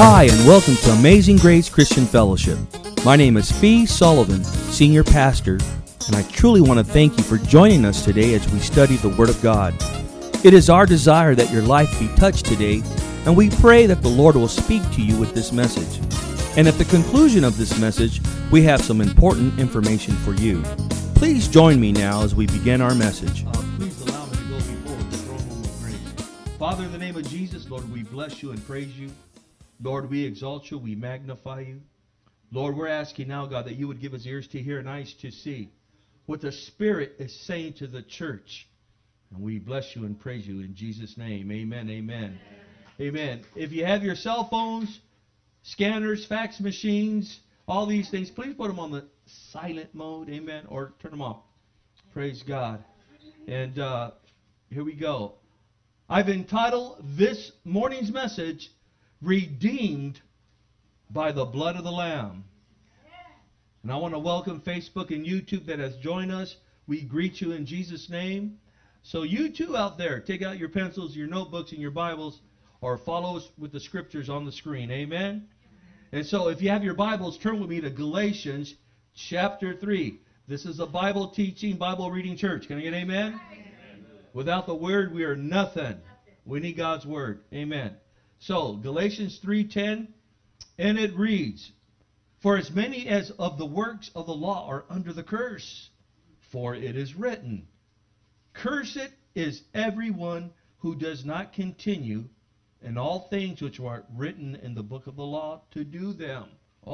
Hi, and welcome to Amazing Grace Christian Fellowship. My name is Fee Sullivan, Senior Pastor, and I truly want to thank you for joining us today as we study the Word of God. It is our desire that your life be touched today, and we pray that the Lord will speak to you with this message. And at the conclusion of this message, we have some important information for you. Please join me now as we begin our message. Please allow me to go before the throne room of grace. Father, in the name of Jesus, Lord, we bless you and praise you. Lord, we exalt you, we magnify you. Lord, we're asking now, God, that you would give us ears to hear and eyes to see what the Spirit is saying to the church. And we bless you and praise you in Jesus' name. Amen, amen, amen. If you have your cell phones, scanners, fax machines, all these things, please put them on the silent mode, amen, or turn them off. Praise God. And here we go. I've entitled this morning's message, Redeemed by the Blood of the Lamb. And I want to welcome Facebook and YouTube that has joined us. We greet you in Jesus' name. So you too out there, take out your pencils, your notebooks, and your Bibles, or follow us with the scriptures on the screen. Amen? And so if you have your Bibles, turn with me to Galatians chapter 3. This is a Bible teaching, Bible reading church. Can I get amen? Amen. Without the Word, we are nothing. We need God's Word. Amen. So, Galatians 3:10, and it reads, For as many as of the works of the law are under the curse, for it is written, Cursed is everyone who does not continue in all things which are written in the book of the law to do them.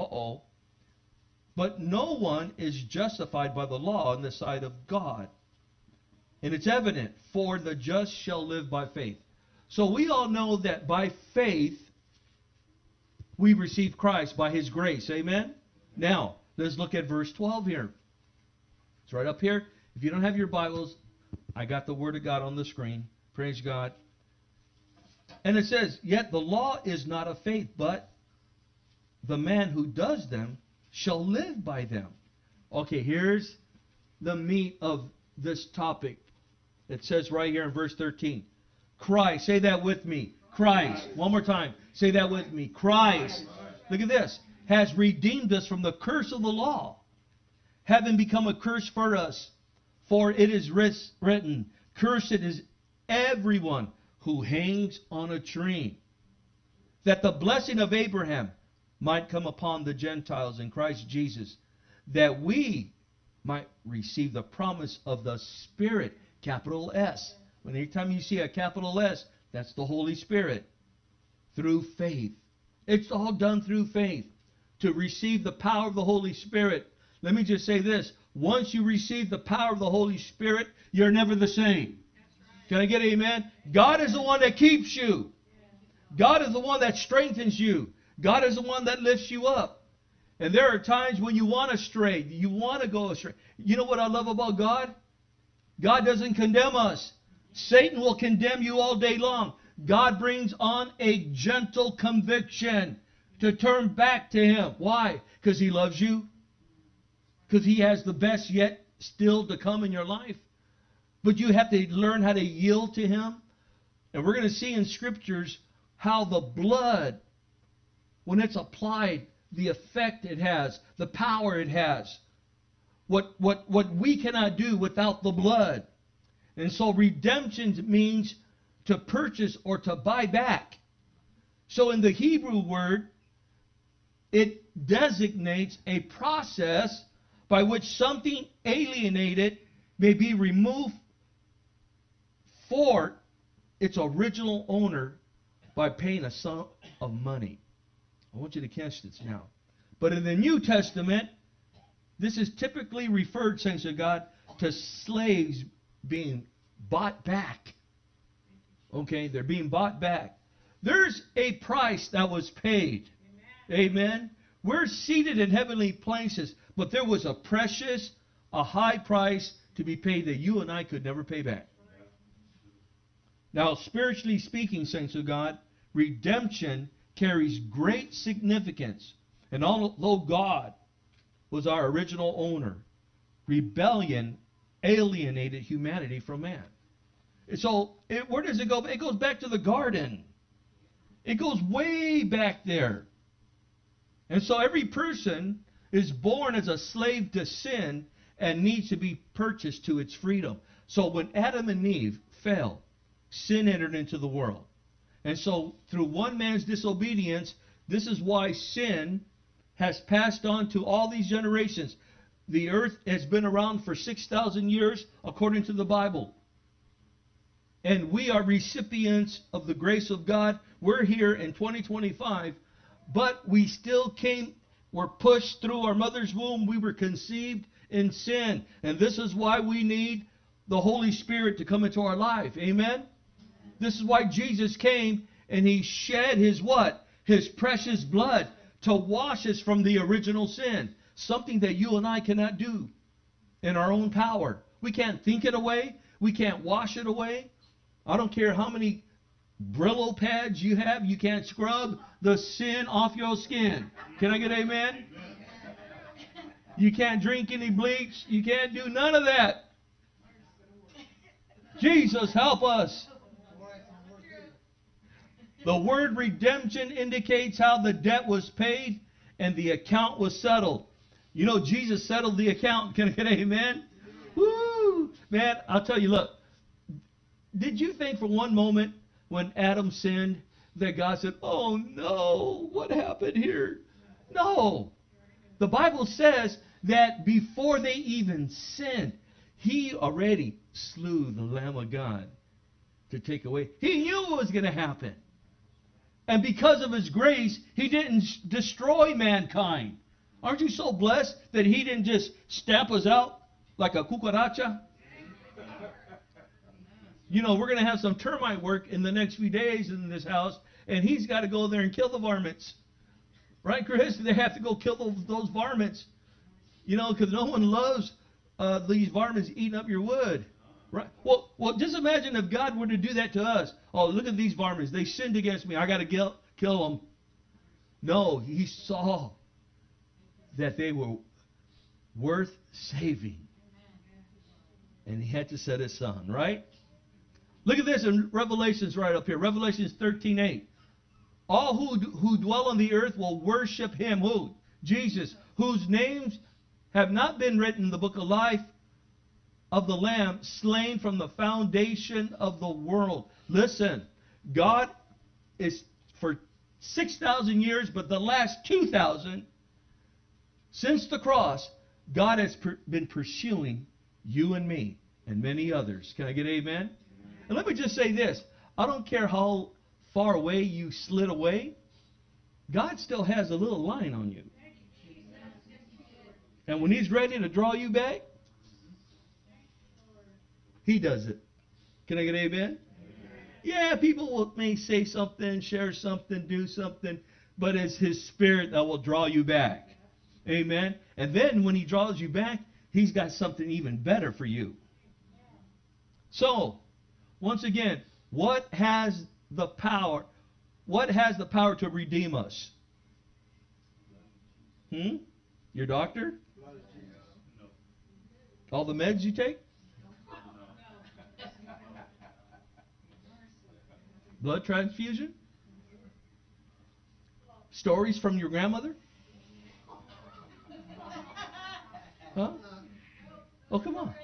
But no one is justified by the law in the sight of God. And it's evident, for the just shall live by faith. So we all know that by faith we receive Christ by His grace. Amen? Now, let's look at verse 12 here. It's right up here. If you don't have your Bibles, I got the Word of God on the screen. Praise God. And it says, Yet the law is not of faith, but the man who does them shall live by them. Okay, here's the meat of this topic. It says right here in verse 13. Christ, say that with me. Christ. One more time. Say that with me. Christ. Look at this. Has redeemed us from the curse of the law, having become a curse for us. For it is written, Cursed is everyone who hangs on a tree, that the blessing of Abraham might come upon the Gentiles in Christ Jesus, that we might receive the promise of the Spirit, capital S. When anytime you see a capital S, that's the Holy Spirit. Through faith. It's all done through faith. To receive the power of the Holy Spirit. Let me just say this. Once you receive the power of the Holy Spirit, you're never the same. Can I get an amen? God is the one that keeps you. God is the one that strengthens you. God is the one that lifts you up. And there are times when you want to stray. You want to go astray. You know what I love about God? God doesn't condemn us. Satan will condemn you all day long. God brings on a gentle conviction to turn back to Him. Why? Because He loves you. Because He has the best yet still to come in your life. But you have to learn how to yield to Him. And we're going to see in Scriptures how the blood, when it's applied, the effect it has, the power it has. What we cannot do without the blood. And so redemption means to purchase or to buy back. So in the Hebrew word, it designates a process by which something alienated may be removed for its original owner by paying a sum of money. I want you to catch this now. But in the New Testament, this is typically referred, saints of God, to slaves being bought back. Okay, they're being bought back. There's a price that was paid. Amen. We're seated in heavenly places, but there was a precious, a high price to be paid that you and I could never pay back. Now, spiritually speaking, saints of God, redemption carries great significance. And although God was our original owner, rebellion alienated humanity from man. So, where does it go? It goes back to the garden. It goes way back there. And so every person is born as a slave to sin and needs to be purchased to its freedom. So when Adam and Eve fell, sin entered into the world. And so through one man's disobedience, this is why sin has passed on to all these generations. The earth has been around for 6,000 years according to the Bible. And we are recipients of the grace of God. We're here in 2025, but we still were pushed through our mother's womb. We were conceived in sin. And this is why we need the Holy Spirit to come into our life. Amen? This is why Jesus came and He shed His what? His precious blood to wash us from the original sin. Something that you and I cannot do in our own power. We can't think it away. We can't wash it away. I don't care how many Brillo pads you have. You can't scrub the sin off your skin. Can I get amen? You can't drink any bleach. You can't do none of that. Jesus, help us. The word redemption indicates how the debt was paid and the account was settled. You know, Jesus settled the account. Can I get amen? Woo! Man, I'll tell you, look. Did you think for one moment when Adam sinned that God said, oh no, what happened here? No. The Bible says that before they even sinned, He already slew the Lamb of God to take away. He knew what was going to happen. And because of His grace, He didn't destroy mankind. Aren't you so blessed that He didn't just stamp us out like a cucaracha? You know, we're going to have some termite work in the next few days in this house, and He's got to go there and kill the varmints. Right, Chris? They have to go kill those varmints. You know, because no one loves these varmints eating up your wood. Right? Well, just imagine if God were to do that to us. Oh, look at these varmints. They sinned against me. I got to kill them. No, He saw that they were worth saving. And He had to send His Son, right? Look at this in Revelations right up here. Revelations 13:8. All who dwell on the earth will worship Him. Who? Jesus. Whose names have not been written in the book of life of the Lamb, slain from the foundation of the world. Listen, God is for 6,000 years, but the last 2,000, since the cross, God has been pursuing you and me and many others. Can I get amen? And let me just say this. I don't care how far away you slid away. God still has a little line on you. And when He's ready to draw you back, He does it. Can I get amen? Yeah, people may say something, share something, do something, but it's His Spirit that will draw you back. Amen? And then when He draws you back, He's got something even better for you. So, once again, what has the power? What has the power to redeem us? Your doctor? All the meds you take? Blood transfusion? Stories from your grandmother? Huh? Oh, come on.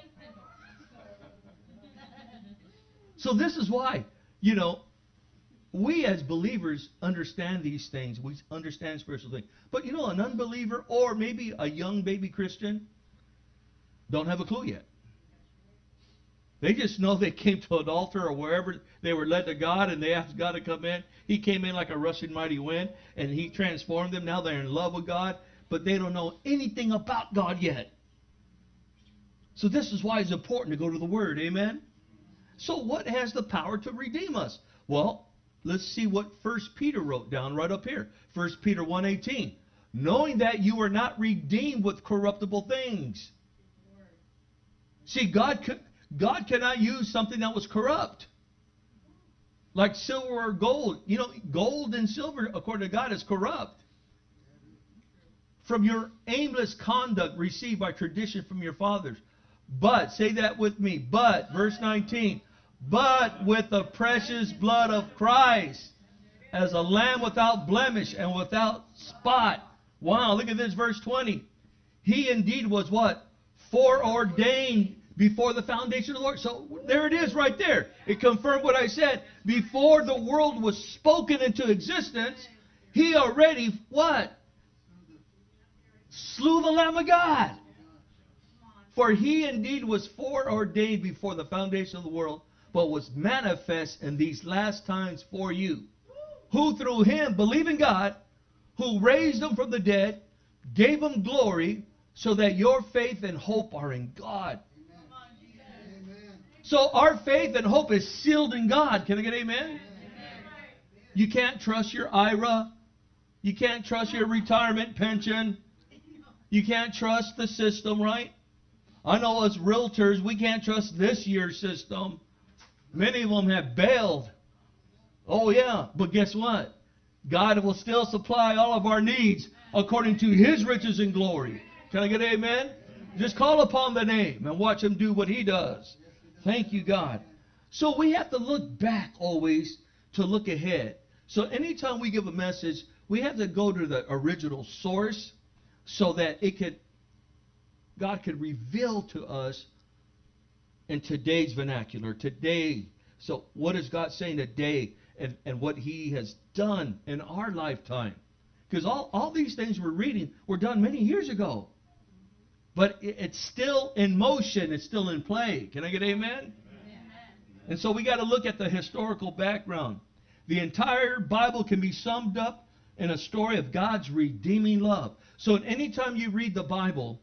So this is why, you know, we as believers understand these things. We understand spiritual things. But, you know, an unbeliever or maybe a young baby Christian don't have a clue yet. They just know they came to an altar or wherever they were led to God and they asked God to come in. He came in like a rushing mighty wind and He transformed them. Now they're in love with God, but they don't know anything about God yet. So this is why it's important to go to the Word. Amen? So what has the power to redeem us? Well, let's see what 1 Peter wrote down right up here. 1 Peter 1:18. Knowing that you are not redeemed with corruptible things. See, God cannot use something that was corrupt. Like silver or gold. You know, gold and silver, according to God, is corrupt. From your aimless conduct received by tradition from your fathers. But, say that with me, but, verse 19, but with the precious blood of Christ, as a lamb without blemish and without spot. Wow, look at this, verse 20. He indeed was what? Foreordained before the foundation of the world. So there it is right there. It confirmed what I said. Before the world was spoken into existence, he already, what? Slew the Lamb of God. For he indeed was foreordained before the foundation of the world, but was manifest in these last times for you, who through him believe in God, who raised him from the dead, gave him glory, so that your faith and hope are in God. Amen. So our faith and hope is sealed in God. Can I get amen? Amen? You can't trust your IRA. You can't trust your retirement pension. You can't trust the system, right? I know as realtors, we can't trust this year's system. Many of them have bailed. Oh yeah, but guess what? God will still supply all of our needs according to his riches and glory. Can I get an amen? Just call upon the name and watch him do what he does. Thank you, God. So we have to look back always to look ahead. So anytime we give a message, we have to go to the original source so that God could reveal to us in today's vernacular, today. So what is God saying today and what he has done in our lifetime? Because all these things we're reading were done many years ago. But it's still in motion. It's still in play. Can I get amen? Amen. And so we got to look at the historical background. The entire Bible can be summed up in a story of God's redeeming love. So anytime you read the Bible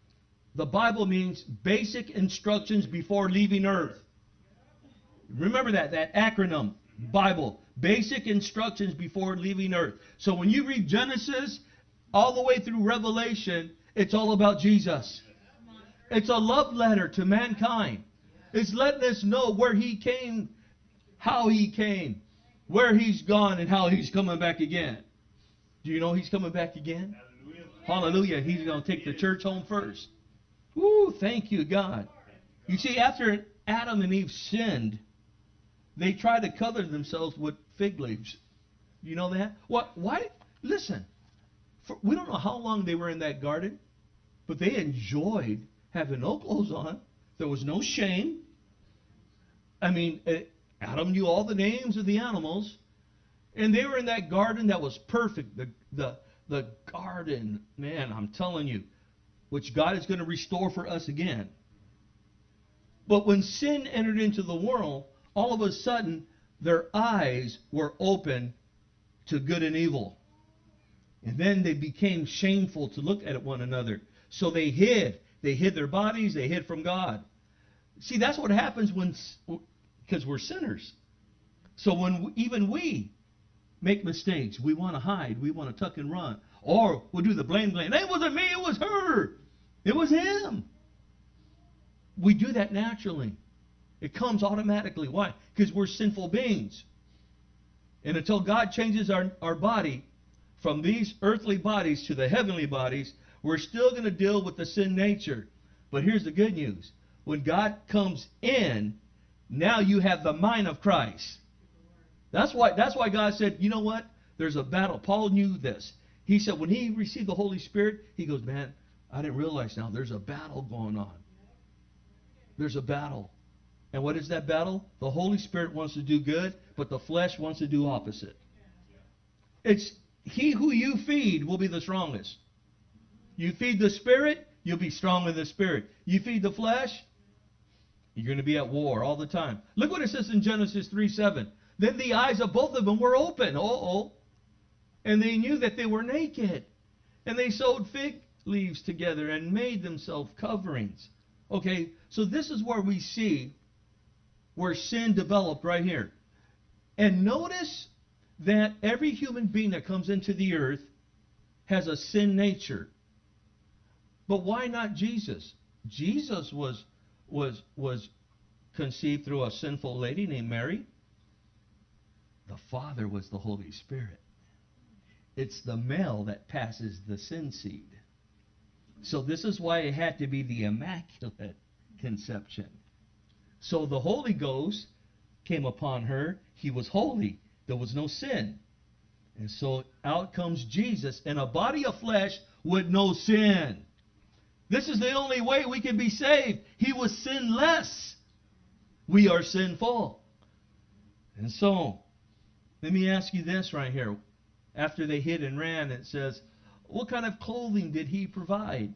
means basic instructions before leaving earth. Remember that acronym, Bible. Basic instructions before leaving earth. So when you read Genesis all the way through Revelation, it's all about Jesus. It's a love letter to mankind. It's letting us know where he came, how he came, where he's gone, and how he's coming back again. Do you know he's coming back again? Hallelujah. He's going to take the church home first. Woo, thank you, God. You see, after Adam and Eve sinned, they tried to cover themselves with fig leaves. You know that? What? Why? Listen. We don't know how long they were in that garden, but they enjoyed having no clothes on. There was no shame. I mean, Adam knew all the names of the animals, and they were in that garden that was perfect. The garden, man, I'm telling you, which God is going to restore for us again. But when sin entered into the world, all of a sudden, their eyes were open to good and evil. And then they became shameful to look at one another. So they hid. They hid their bodies. They hid from God. See, that's what happens because we're sinners. So when even we make mistakes, we want to hide. We want to tuck and run. Or we'll do the blame. It wasn't me. It was her. It was him. We do that naturally. It comes automatically. Why? Because we're sinful beings. And until God changes our body from these earthly bodies to the heavenly bodies, we're still going to deal with the sin nature. But here's the good news. When God comes in, now you have the mind of Christ. That's why God said, you know what? There's a battle. Paul knew this. He said when he received the Holy Spirit, he goes, man, I didn't realize now there's a battle going on. There's a battle. And what is that battle? The Holy Spirit wants to do good, but the flesh wants to do opposite. It's he who you feed will be the strongest. You feed the Spirit, you'll be strong in the Spirit. You feed the flesh, you're going to be at war all the time. Look what it says in Genesis 3:7. Then the eyes of both of them were open. And they knew that they were naked. And they sewed fig leaves together and made themselves coverings. Okay, so this is where we see where sin developed right here. And notice that every human being that comes into the earth has a sin nature. But why not Jesus? Jesus was conceived through a sinful lady named Mary. The Father was the Holy Spirit. It's the male that passes the sin seed. So this is why it had to be the Immaculate Conception. So the Holy Ghost came upon her. He was holy. There was no sin. And so out comes Jesus in a body of flesh with no sin. This is the only way we can be saved. He was sinless. We are sinful. And so, let me ask you this right here. After they hid and ran, it says, what kind of clothing did he provide?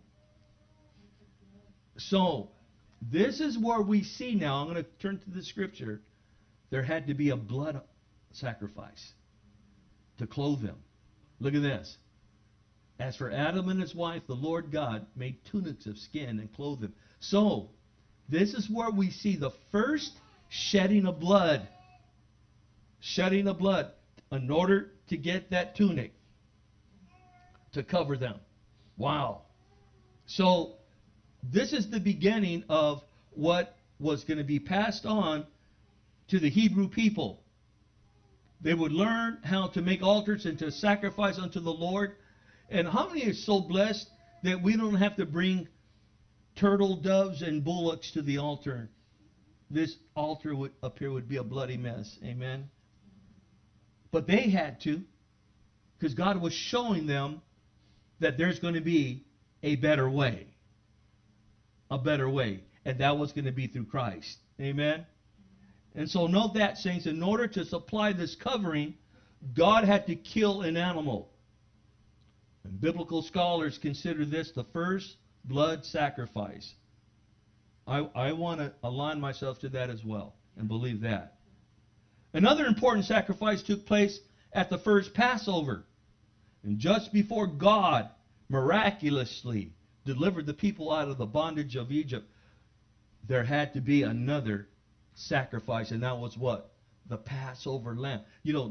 So, this is where we see now, I'm going to turn to the scripture, there had to be a blood sacrifice to clothe them. Look at this. As for Adam and his wife, the Lord God made tunics of skin and clothed them. So, this is where we see the first shedding of blood. Shedding of blood in order to get that tunic to cover them. Wow. So, this is the beginning of what was going to be passed on to the Hebrew people. They would learn how to make altars and to sacrifice unto the Lord. And how many are so blessed that we don't have to bring turtle doves and bullocks to the altar? This altar up here would be a bloody mess. Amen. But they had to, because God was showing them that there's going to be a better way. A better way. And that was going to be through Christ. Amen. And so note that, saints, in order to supply this covering, God had to kill an animal. And biblical scholars consider this the first blood sacrifice. I want to align myself to that as well and believe that. Another important sacrifice took place at the first Passover. And just before God miraculously delivered the people out of the bondage of Egypt, there had to be another sacrifice, and that was what? The Passover lamb. You know,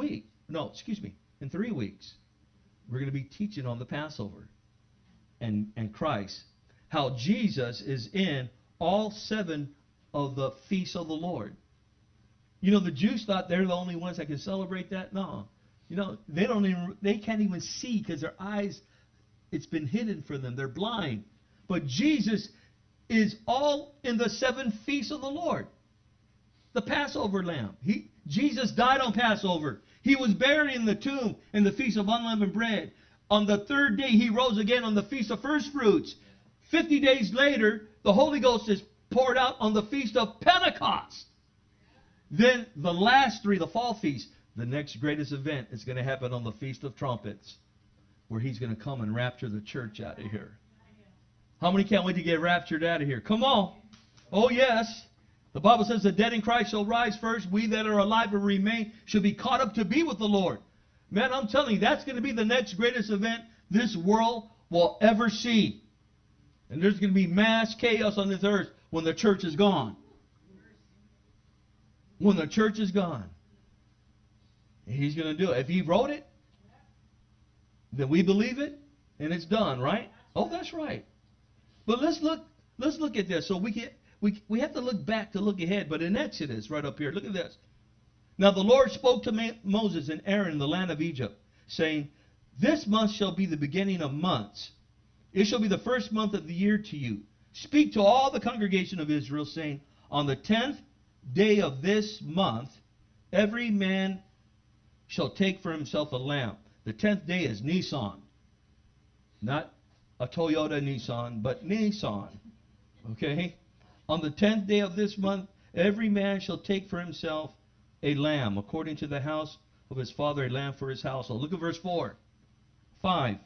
in 3 weeks, we're going to be teaching on the Passover and Christ. How Jesus is in all 7 of the feasts of the Lord. You know, the Jews thought they're the only ones that can celebrate that. No. You know, they can't even see because their eyes, it's been hidden for them. They're blind. But Jesus is all in the 7 feasts of the Lord. The Passover lamb. Jesus died on Passover. He was buried in the tomb in the Feast of Unleavened Bread. On the 3rd day, he rose again on the Feast of First Fruits. 50 days later, the Holy Ghost is poured out on the Feast of Pentecost. Then the last 3, the fall feast, the next greatest event is going to happen on the Feast of Trumpets, where he's going to come and rapture the church out of here. How many can't wait to get raptured out of here? Come on. Oh, yes. The Bible says the dead in Christ shall rise first. We that are alive and remain shall be caught up to be with the Lord. Man, I'm telling you, that's going to be the next greatest event this world will ever see. And there's going to be mass chaos on this earth when the church is gone. When the church is gone. He's going to do it. If he wrote it, then we believe it, and it's done, right? Oh, that's right. But let's look at this. So we have to look back to look ahead. But in Exodus, right up here, look at this. Now the Lord spoke to Moses and Aaron in the land of Egypt, saying, this month shall be the beginning of months. It shall be the first month of the year to you. Speak to all the congregation of Israel, saying, on the 10th day of this month, every man shall take for himself a lamb. The 10th day is Nisan. Not a Toyota Nissan, but Nisan. Okay? On the 10th day of this month, every man shall take for himself a lamb, according to the house of his father, a lamb for his household. Look at verse 5.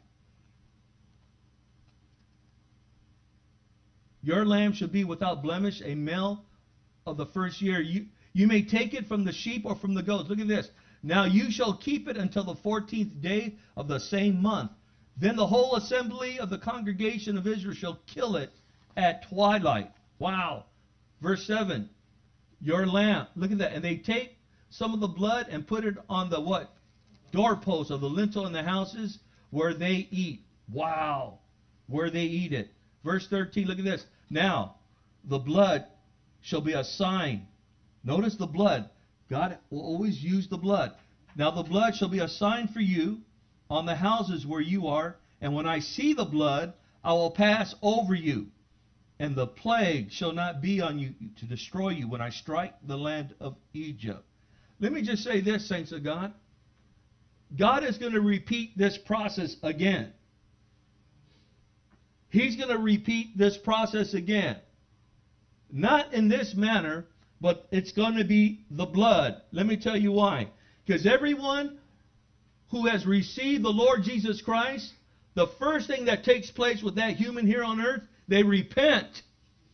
Your lamb shall be without blemish, a male of the first year. You may take it from the sheep or from the goats. Look at this. Now you shall keep it until the 14th day of the same month. Then the whole assembly of the congregation of Israel shall kill it at twilight. Wow. Verse 7. Your lamb. Look at that. And they take some of the blood and put it on the what? Doorposts of the lintel in the houses where they eat. Wow. Where they eat it. Verse 13. Look at this. Now the blood shall be a sign. Notice the blood. God will always use the blood. Now the blood shall be a sign for you on the houses where you are. And when I see the blood, I will pass over you. And the plague shall not be on you to destroy you when I strike the land of Egypt. Let me just say this, saints of God. God is going to repeat this process again. He's going to repeat this process again. Not in this manner, but it's going to be the blood. Let me tell you why. Because everyone who has received the Lord Jesus Christ, the first thing that takes place with that human here on earth, they repent.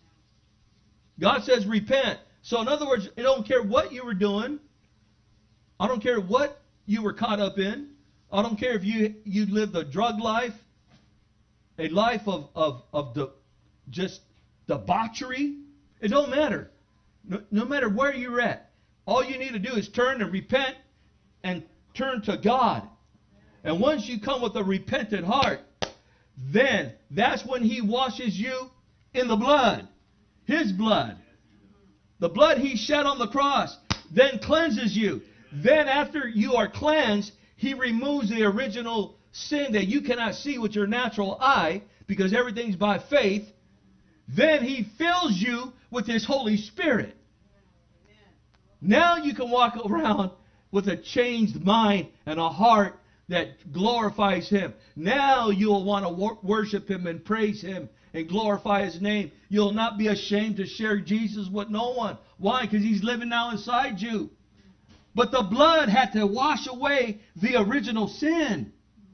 God says repent. So in other words, I don't care what you were doing. I don't care what you were caught up in. I don't care if you lived a drug life, a life of just debauchery. It don't matter. No matter where you're at. All you need to do is turn and repent and turn to God. And once you come with a repentant heart, then that's when He washes you in the blood. His blood. The blood He shed on the cross then cleanses you. Then after you are cleansed, He removes the original sin that you cannot see with your natural eye because everything's by faith. Then He fills you with His Holy Spirit. Now you can walk around with a changed mind and a heart that glorifies Him. Now you'll want to worship Him and praise Him and glorify His name. You'll not be ashamed to share Jesus with no one. Why? Because He's living now inside you. But the blood had to wash away the original sin.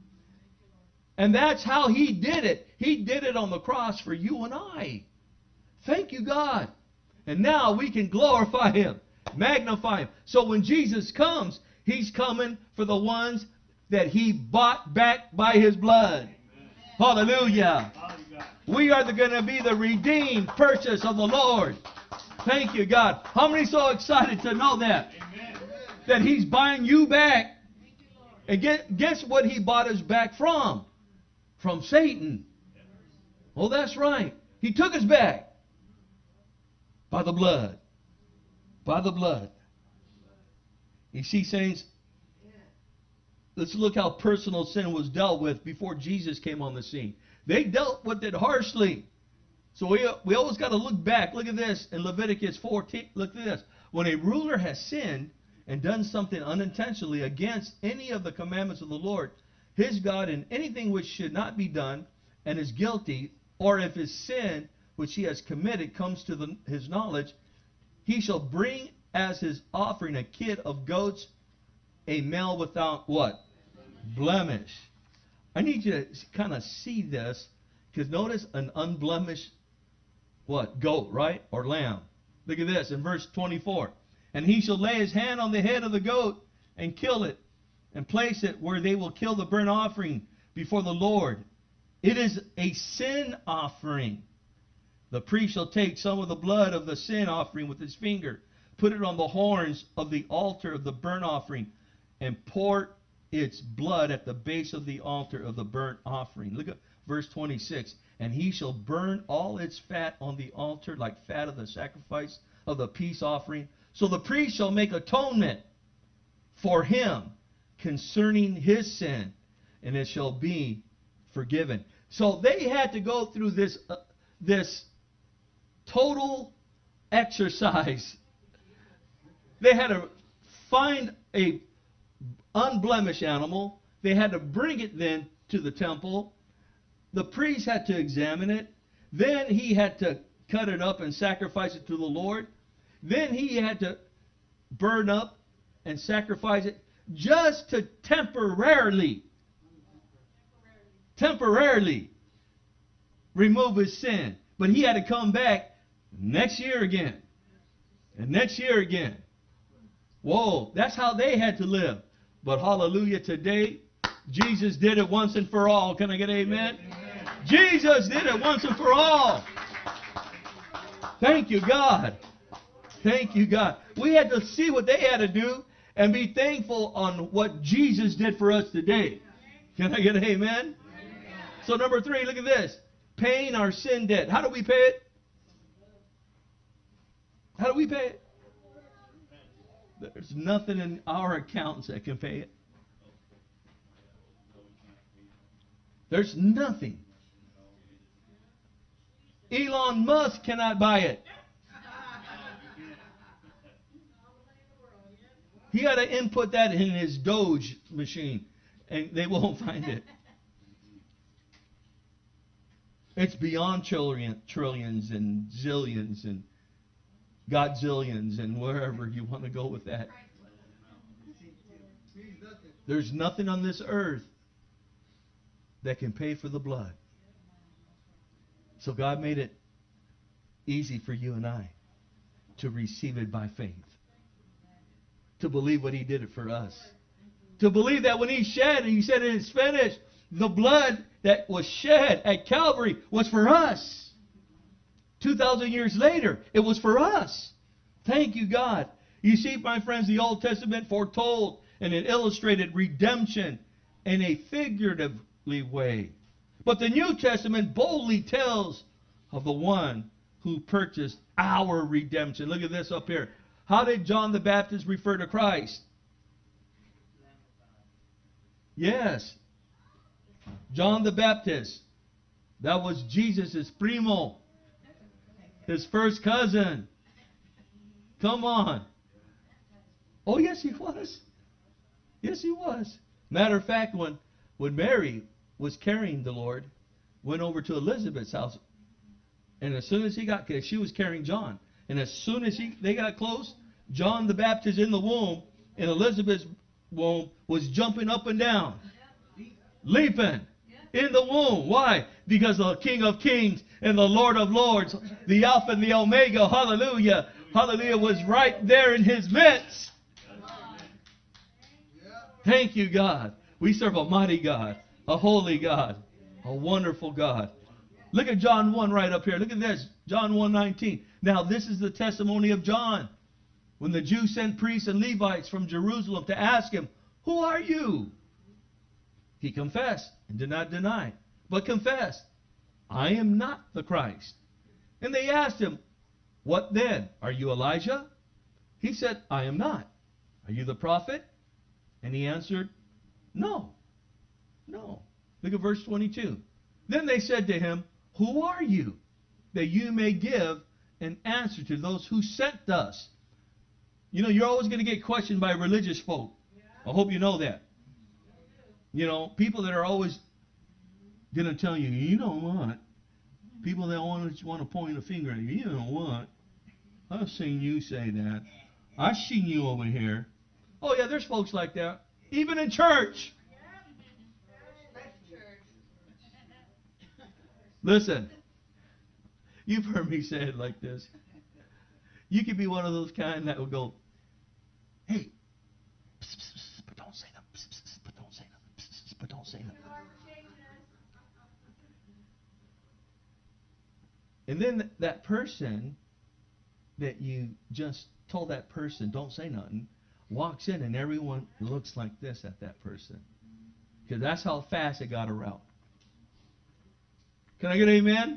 And that's how He did it. He did it on the cross for you and I. Thank you, God. And now we can glorify Him, magnify Him. So when Jesus comes, He's coming for the ones that He bought back by His blood. Amen. Hallelujah. We are going to be the redeemed purchase of the Lord. Thank you, God. How many so excited to know that? Amen. That He's buying you back. And guess what He bought us back from? From Satan. Oh, that's right. He took us back. By the blood. By the blood. You see, saints, let's look how personal sin was dealt with before Jesus came on the scene. They dealt with it harshly. So we always got to look back. Look at this in Leviticus 14. Look at this. When a ruler has sinned and done something unintentionally against any of the commandments of the Lord, his God, in anything which should not be done, and is guilty, or if his sin which he has committed comes to his knowledge, he shall bring as his offering a kid of goats, a male without what? Blemish. I need you to kind of see this, because notice an unblemished what? Goat, right? Or lamb. Look at this in verse 24. And he shall lay his hand on the head of the goat and kill it, and place it where they will kill the burnt offering before the Lord. It is a sin offering. The priest shall take some of the blood of the sin offering with his finger, put it on the horns of the altar of the burnt offering, and pour its blood at the base of the altar of the burnt offering. Look at verse 26. And he shall burn all its fat on the altar like fat of the sacrifice of the peace offering. So the priest shall make atonement for him concerning his sin, and it shall be forgiven. So they had to go through this total exercise. They had to find a unblemished animal. They had to bring it then to the temple. The priest had to examine it. Then he had to cut it up and sacrifice it to the Lord. Then he had to burn up and sacrifice it just to temporarily remove his sin. But he had to come back next year again. And next year again. Whoa, that's how they had to live. But hallelujah, today, Jesus did it once and for all. Can I get amen? Amen. Jesus did it once and for all. Thank you, God. Thank you, God. We had to see what they had to do and be thankful on what Jesus did for us today. Can I get an amen? Amen. So number 3, look at this. Paying our sin debt. How do we pay it? How do we pay it? There's nothing in our accounts that can pay it. There's nothing. Elon Musk cannot buy it. He had to input that in his Doge machine. and they won't find it. It's beyond trillions and zillions and godzillions and wherever you want to go with that. There's nothing on this earth that can pay for the blood. So God made it easy for you and I to receive it by faith. To believe what He did it for us. To believe that when He shed, He said it is finished, the blood that was shed at Calvary was for us. 2,000 years later, it was for us. Thank you, God. You see, my friends, the Old Testament foretold and it illustrated redemption in a figuratively way. But the New Testament boldly tells of the one who purchased our redemption. Look at this up here. How did John the Baptist refer to Christ? Yes. John the Baptist. That was Jesus' primo. His first cousin. Come on. Oh, yes, he was. Yes, he was. Matter of fact, when Mary was carrying the Lord, went over to Elizabeth's house, and as soon as she was carrying John, and as soon as they got close, John the Baptist in the womb, in Elizabeth's womb, was jumping up and down, leaping in the womb. Why? Because the King of Kings and the Lord of Lords, the Alpha and the Omega, hallelujah, hallelujah, was right there in His midst. Thank you, God. We serve a mighty God, a holy God, a wonderful God. Look at John 1 right up here. Look at this. John 1:19. Now this is the testimony of John. When the Jews sent priests and Levites from Jerusalem to ask him, "Who are you?" He confessed and did not deny, but confessed, "I am not the Christ." And they asked him, "What then? Are you Elijah?" He said, "I am not." "Are you the prophet?" And he answered, "No, no." Look at verse 22. Then they said to him, "Who are you? That you may give an answer to those who sent us." You know, you're always going to get questioned by religious folk. I hope you know that. You know, people that are always going to tell you, you know what? People that always want to point a finger at you. You know what? I've seen you say that. I've seen you over here. Oh, yeah, there's folks like that. Even in church. Listen, you've heard me say it like this. You could be one of those kind that will go, "Hey, pss, pss, pss, but don't say that, pss, pss, pss, but don't say that, pss, pss, but don't say that." And then that person that you just told that person, "Don't say nothing," walks in and everyone looks like this at that person. Because that's how fast it got around. Can I get an amen?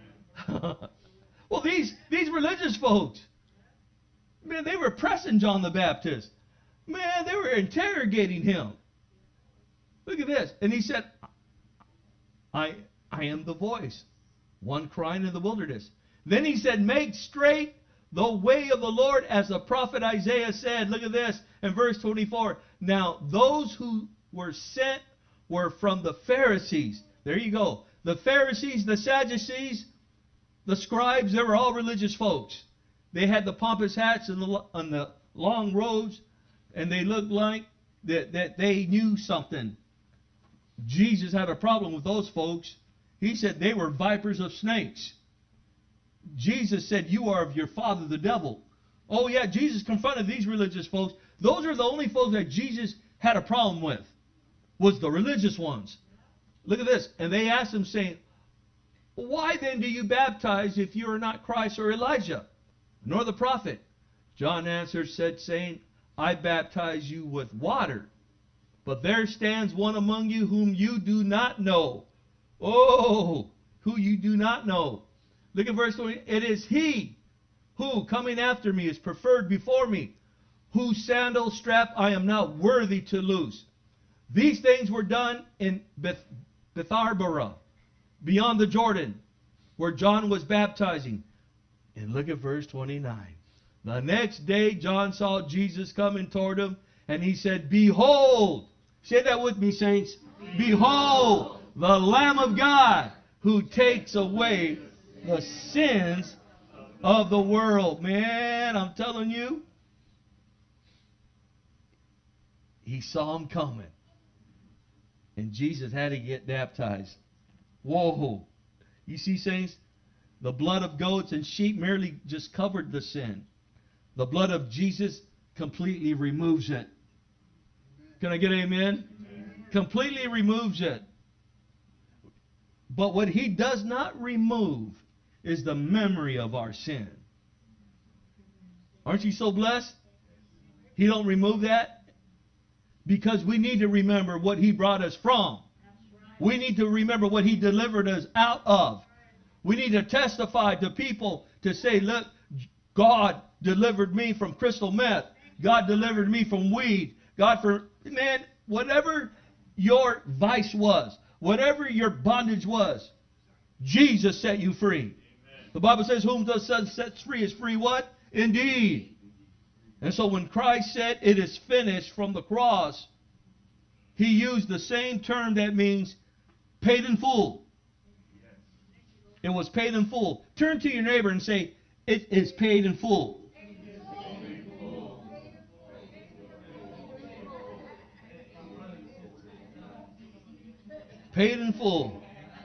Well, these religious folks, man, they were pressing John the Baptist. Man, they were interrogating him. Look at this. And he said, I am the voice, one crying in the wilderness. Then he said, "Make straight the way of the Lord," as the prophet Isaiah said. Look at this in verse 24. Now, those who were sent were from the Pharisees. There you go. The Pharisees, the Sadducees, the scribes, they were all religious folks. They had the pompous hats and the long robes, and they looked like that they knew something. Jesus had a problem with those folks. He said they were vipers of snakes. Jesus said, "You are of your father, the devil." Oh, yeah, Jesus confronted these religious folks. Those are the only folks that Jesus had a problem with, was the religious ones. Look at this. And they asked him, saying, "Why then do you baptize if you are not Christ or Elijah, nor the prophet?" John answered, saying, "I baptize you with water, but there stands one among you whom you do not know." Oh, who you do not know. Look at verse 20. "It is he who, coming after me, is preferred before me, whose sandal strap I am not worthy to loose." These things were done in Bethabara, beyond the Jordan, where John was baptizing. And look at verse 29. The next day John saw Jesus coming toward him, and he said, "Behold, Say that with me, saints. Behold, the Lamb of God who takes away the sins of the world. Man, I'm telling you, he saw him coming. And Jesus had to get baptized. Whoa. You see, saints, the blood of goats and sheep merely just covered the sin. The blood of Jesus completely removes it. Can I get an amen? Completely removes it. But what he does not remove is the memory of our sin. Aren't you so blessed? He don't remove that, because we need to remember what he brought us from. We need to remember what he delivered us out of. We need to testify to people to say, look, God delivered me from crystal meth. God delivered me from weed. Man, whatever your vice was, whatever your bondage was, Jesus set you free. Amen. The Bible says, whom the Son sets free is free what? Indeed. And so when Christ said, it is finished from the cross, he used the same term that means paid in full. It was paid in full. Turn to your neighbor and say, it is paid in full. Paid in full.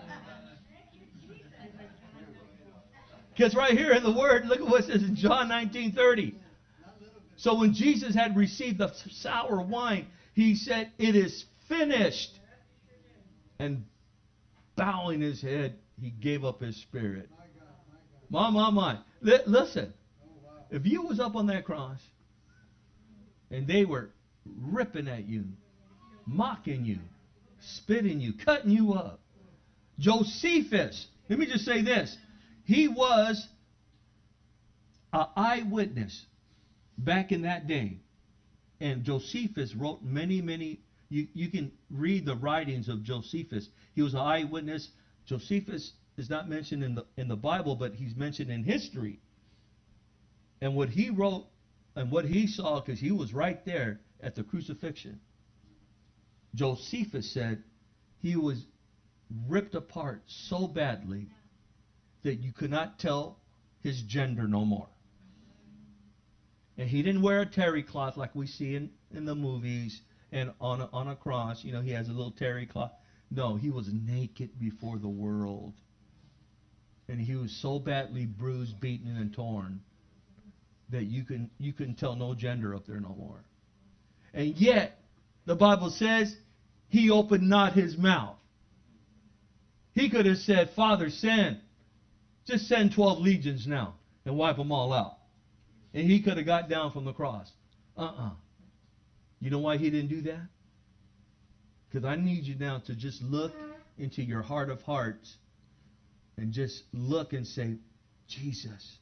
Because right here in the Word, look at what it says in John 19:30. So when Jesus had received the sour wine, he said, it is finished. And bowing his head, he gave up his spirit. My. Listen, if you was up on that cross and they were ripping at you, mocking you, spitting you, cutting you up, Josephus, let me just say this, he was an eyewitness back in that day. And Josephus wrote many, you can read the writings of Josephus. He was an eyewitness. Josephus is not mentioned in the Bible, but he's mentioned in history. And what he wrote and what he saw, because he was right there at the crucifixion, Josephus said he was ripped apart so badly that you could not tell his gender no more. And he didn't wear a terry cloth like we see in the movies and on a cross. You know, he has a little terry cloth. No, he was naked before the world. And he was so badly bruised, beaten, and torn that you couldn't tell no gender up there no more. And yet, the Bible says, he opened not his mouth. He could have said, Father, just send 12 legions now and wipe them all out. And he could have got down from the cross. You know why he didn't do that? Because I need you now to just look into your heart of hearts and just look and say, Jesus,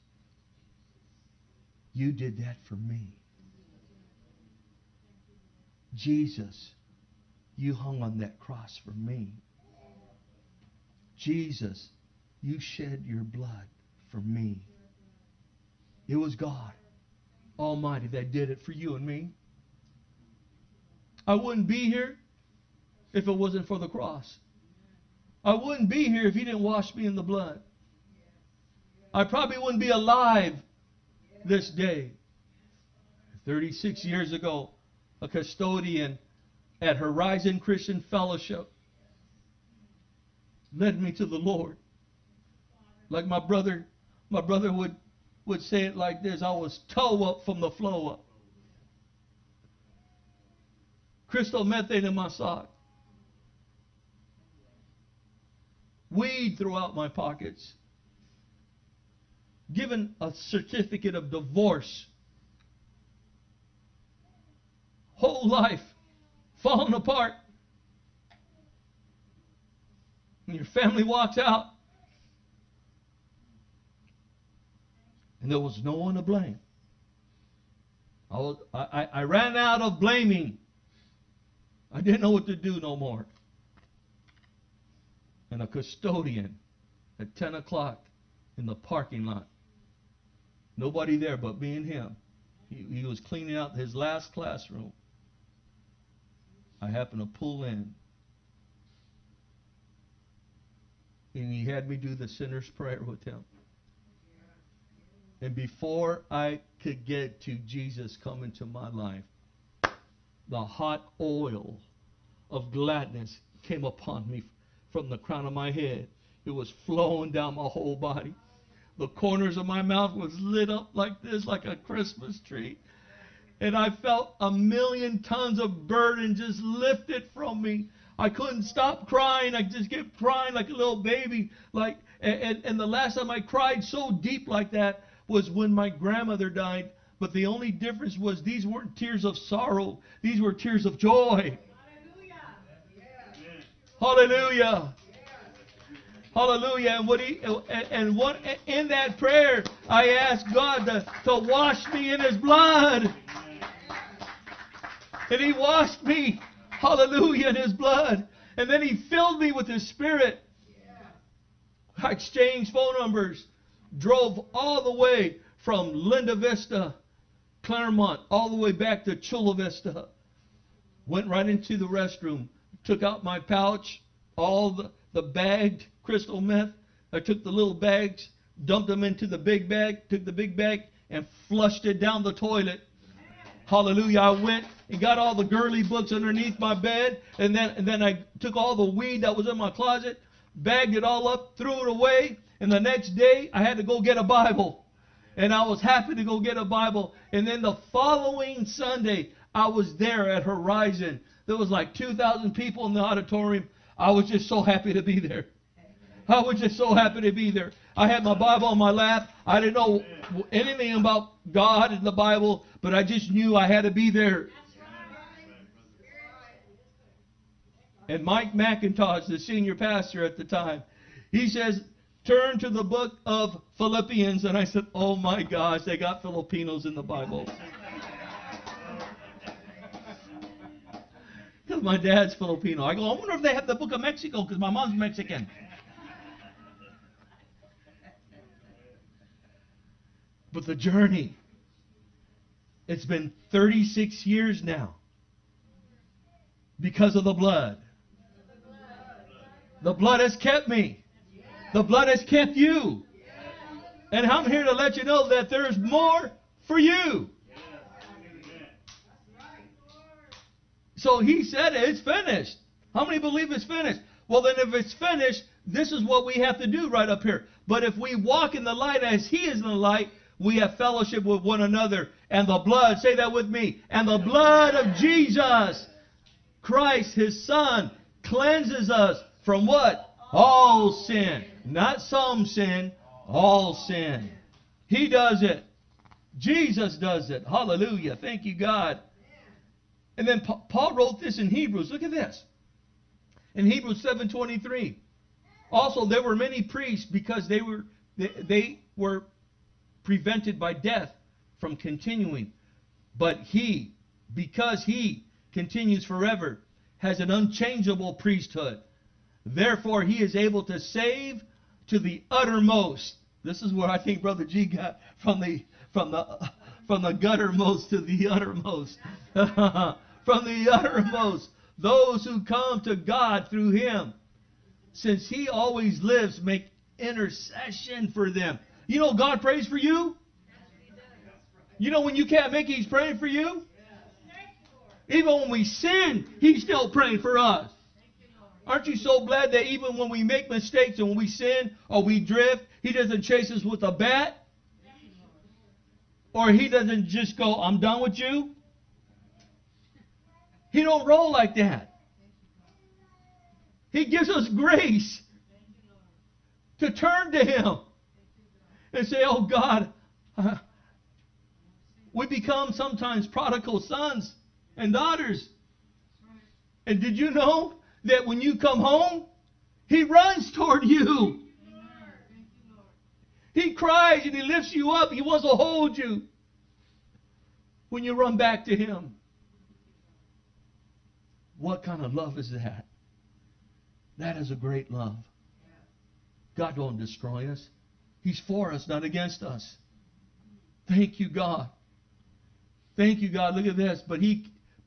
you did that for me. Jesus, you hung on that cross for me. Jesus, you shed your blood for me. It was God Almighty that did it for you and me. I wouldn't be here if it wasn't for the cross. I wouldn't be here if he didn't wash me in the blood. I probably wouldn't be alive this day. 36 years ago, a custodian at Horizon Christian Fellowship led me to the Lord. Like my brother would say it like this: I was toe up from the flow up. Crystal methane in my sock. Weed throughout my pockets. Given a certificate of divorce. Whole life falling apart. And your family walks out. And there was no one to blame. I ran out of blaming. I didn't know what to do no more. And a custodian at 10 o'clock in the parking lot. Nobody there but me and him. He was cleaning out his last classroom. I happened to pull in. And he had me do the sinner's prayer with him. And before I could get to Jesus come into my life, the hot oil of gladness came upon me from the crown of my head. It was flowing down my whole body. The corners of my mouth was lit up like this, like a Christmas tree. And I felt 1,000,000 tons of burden just lifted from me. I couldn't stop crying. I just kept crying like a little baby. And the last time I cried so deep like that was when my grandmother died. But the only difference was these weren't tears of sorrow. These were tears of joy. Hallelujah. Hallelujah. And what in that prayer I asked God to wash me in His blood. And He washed me, hallelujah, in His blood. And then He filled me with His Spirit. I exchanged phone numbers, drove all the way from Linda Vista, Claremont, all the way back to Chula Vista. Went right into the restroom, took out my pouch, all the bagged crystal meth. I took the little bags, dumped them into the big bag, took the big bag and flushed it down the toilet. Hallelujah. I went and got all the girly books underneath my bed, and then I took all the weed that was in my closet, bagged it all up, threw it away, and the next day I had to go get a Bible. And I was happy to go get a Bible. And then the following Sunday, I was there at Horizon. There was like 2,000 people in the auditorium. I was just so happy to be there. I was just so happy to be there. I had my Bible on my lap. I didn't know anything about God and the Bible, but I just knew I had to be there. And Mike McIntosh, the senior pastor at the time, he says, turn to the book of Philippians. And I said, oh my gosh, they got Filipinos in the Bible. Because my dad's Filipino. I go, I wonder if they have the book of Mexico, because my mom's Mexican. But the journey, it's been 36 years now because of the blood. The blood has kept me. The blood has kept you. And I'm here to let you know that there's more for you. So He said it's finished. How many believe it's finished? Well, then if it's finished, this is what we have to do right up here. But if we walk in the light as He is in the light, we have fellowship with one another. And the blood, say that with me, and the blood of Jesus Christ, His Son, cleanses us from what? All sin. Not some sin, all sin. He does it. Jesus does it. Hallelujah. Thank you, God. And then Paul wrote this in Hebrews. Look at this. In Hebrews 7:23. Also, there were many priests because they were prevented by death from continuing. But He, because He continues forever, has an unchangeable priesthood. Therefore, He is able to save to the uttermost. This is where I think Brother G got from the guttermost to the uttermost. From the uttermost, those who come to God through Him, since He always lives, make intercession for them. You know God prays for you? You know when you can't make it, He's praying for you? Even when we sin, He's still praying for us. Aren't you so glad that even when we make mistakes and when we sin or we drift, He doesn't chase us with a bat? Or He doesn't just go, I'm done with you? He don't roll like that. He gives us grace to turn to Him and say, oh God, we become sometimes prodigal sons and daughters. And did you know that when you come home, He runs toward you? He cries and He lifts you up. He wants to hold you when you run back to Him. What kind of love is that? That is a great love. God won't destroy us. He's for us, not against us. Thank you, God. Thank you, God. Look at this. But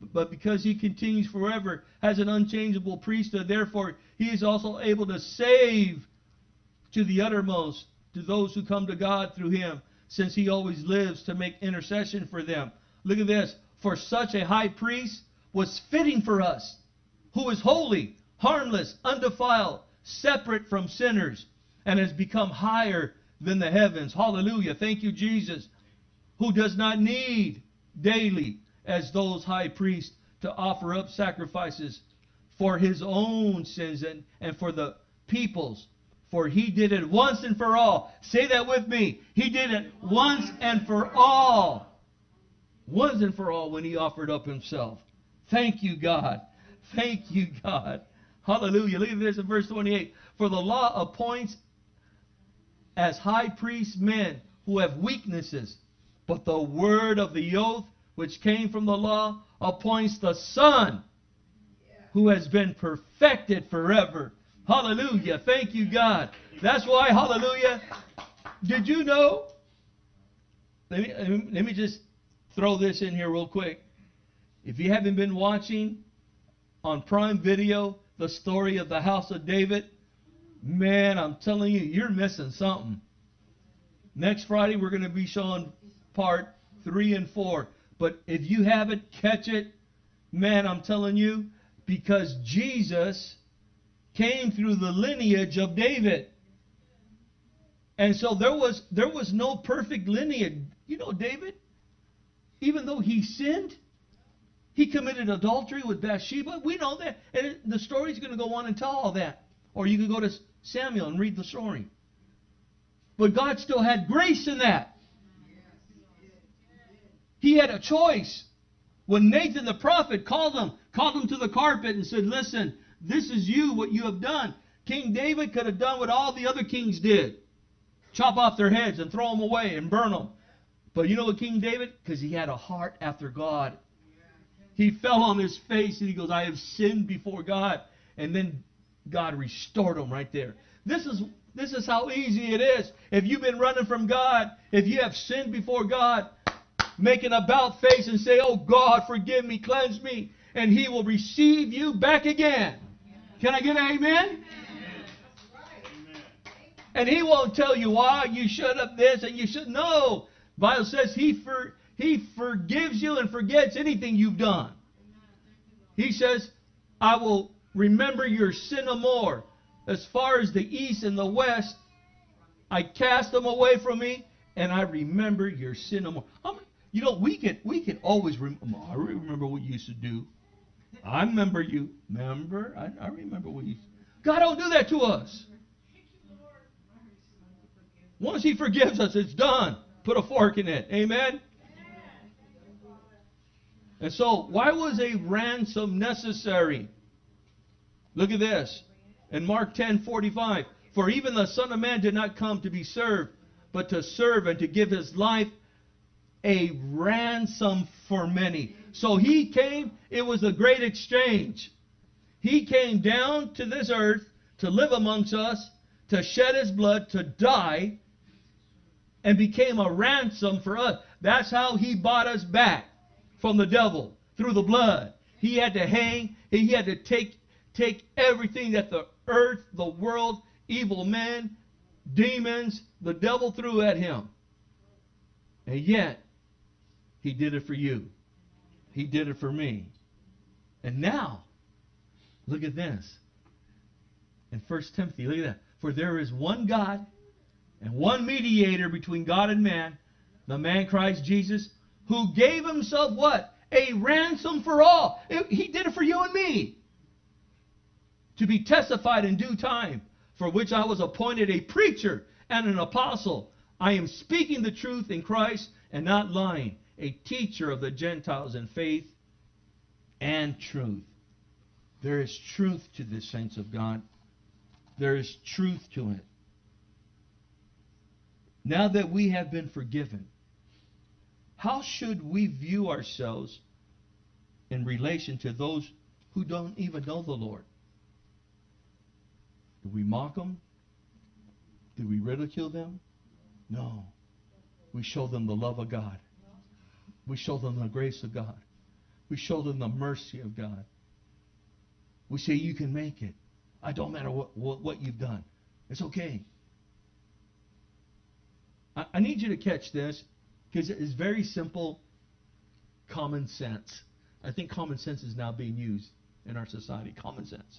but because he continues forever, has an unchangeable priesthood, therefore he is also able to save to the uttermost to those who come to God through him, since he always lives to make intercession for them. Look at this. For such a high priest was fitting for us, who is holy, harmless, undefiled, separate from sinners, and has become higher than the heavens. Hallelujah. Thank you, Jesus. Who does not need daily, as those high priests, to offer up sacrifices for his own sins and for the people's. For he did it once and for all. Say that with me. He did it once and for all. Once and for all when he offered up himself. Thank you, God. Thank you, God. Hallelujah. Look at this in verse 28. For the law appoints as high priests men who have weaknesses, but the word of the oath which came from the law appoints the Son who has been perfected forever. Hallelujah. Thank you, God. That's why, hallelujah. Did you know? Let me just throw this in here real quick. If you haven't been watching on Prime Video the story of the house of David, man, I'm telling you, you're missing something. Next Friday, we're going to be showing part 3 and 4. But if you haven't, catch it. Man, I'm telling you, because Jesus came through the lineage of David. And so there was no perfect lineage. You know, David, even though he sinned, he committed adultery with Bathsheba. We know that. And the story's going to go on and tell all that. Or you can go to Samuel and read the story. But God still had grace in that. He had a choice. When Nathan the prophet called him to the carpet and said, listen, this is you, what you have done. King David could have done what all the other kings did. Chop off their heads and throw them away and burn them. But you know what King David? Because he had a heart after God. He fell on his face and he goes, I have sinned before God. And then God restored him right there. This is how easy it is. If you've been running from God, if you have sinned before God, make an about face and say, oh God, forgive me, cleanse me, and he will receive you back again. Can I get an amen? And he won't tell you why you should have this and you should. No. The Bible says he forgives you and forgets anything you've done. He says, I will remember your sin no more. As far as the east and the west, I cast them away from me, and I remember your sin no more. You know, we can always remember. I remember what you used to do. I remember you. Remember? I remember what you used to do. God don't do that to us. Once he forgives us, it's done. Put a fork in it. Amen? And so, why was a ransom necessary? Look at this. In Mark 10:45, for even the Son of Man did not come to be served, but to serve and to give his life a ransom for many. So he came, it was a great exchange. He came down to this earth to live amongst us, to shed his blood, to die, and became a ransom for us. That's how he bought us back from the devil, through the blood. He had to hang, he had to take everything that the earth, the world, evil men, demons, the devil threw at him. And yet, he did it for you. He did it for me. And now, look at this. In 1 Timothy, look at that. For there is one God and one mediator between God and man, the man Christ Jesus, who gave himself what? A ransom for all. He did it for you and me. To be testified in due time, for which I was appointed a preacher and an apostle. I am speaking the truth in Christ and not lying, a teacher of the Gentiles in faith and truth. There is truth to this, saints of God. There is truth to it. Now that we have been forgiven, how should we view ourselves in relation to those who don't even know the Lord? Do we mock them? Do we ridicule them? No. We show them the love of God. We show them the grace of God. We show them the mercy of God. We say, you can make it. I don't matter what you've done. It's okay. I need you to catch this, because it's very simple common sense. I think common sense is now being used in our society. Common sense.